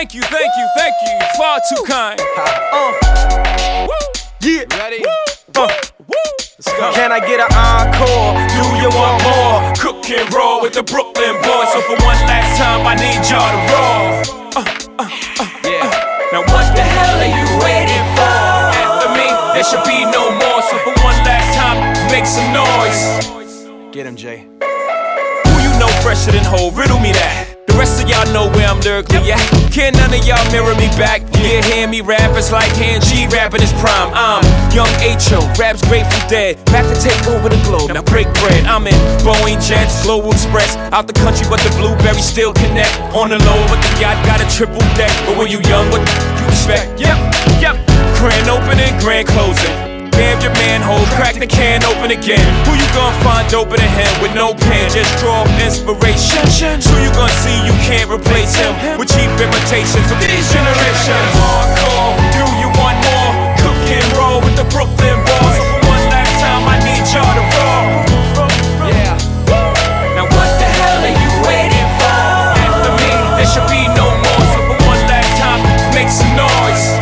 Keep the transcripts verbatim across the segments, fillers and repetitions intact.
Thank you, thank you, thank you. Far too kind. Uh. Woo. Yeah. Ready? Woo. Uh. Woo. Let's go. Can I get an encore? Do you want more? Cook and roll with the Brooklyn boys. So for one last time, I need y'all to roll. Uh, uh, uh, yeah. Now what the hell are you waiting for? After me, there should be no more. So for one last time, make some noise. Get him, Jay. Who you know fresher than Ho? Riddle me that. The rest of y'all know where I'm lyrically at. Can't none of y'all mirror me back. Yeah, hear me rap, it's like hand G rapping his prime. I'm young H O, raps Grateful Dead, back to take over the globe. Now break bread, I'm in Boeing Jets, Global Express. Out the country, but the blueberries still connect. On the low, but the yacht got a triple deck. But when you young, what you expect? Yep, yep. Grand opening, grand closing. Damn your manhole, crack the can open again. Who you gonna find open in him with no pen? Just draw inspiration. Who you gonna see you can't replace him with cheap imitations of these generations? Hardcore, do you want more? Cook and roll with the Brooklyn boys. So for one last time, I need y'all to roll. Yeah. Now what the hell are you waiting for? After me, there should be no more. So for one last time, make some noise.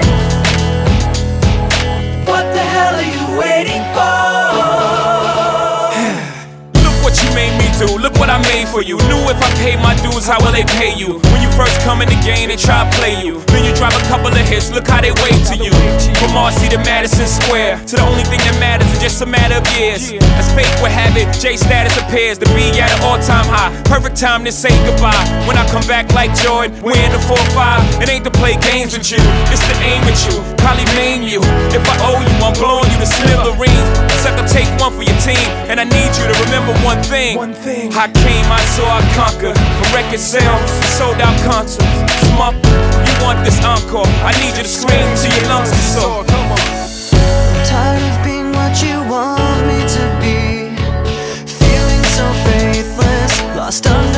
What the hell are you waiting for? Look what you made me do, look what I made for you. Knew if I paid my dues, how will they pay you? When you first come in the game, they try to play you. Then you drop a couple of hits, look how they wait to you. From Marcy to Madison Square, to the only thing that matters is just a matter of years. As fate would have it, J status appears to be at an all-time high. Perfect time to say goodbye. When I come back like Jordan, we're in the four five. It ain't to play games with you, it's to aim at you, probably maim you. If I owe you, I'm blowing you to smithereens. Sucker, take one for your team, and I need you to remember one thing. One thing. I came, I saw, I conquered. From record sales, sold out concerts. Smuck, you want this encore? I need you to scream till your lungs are sore. Come on. I'm tired of being what you want me to be, feeling so faithless, lost under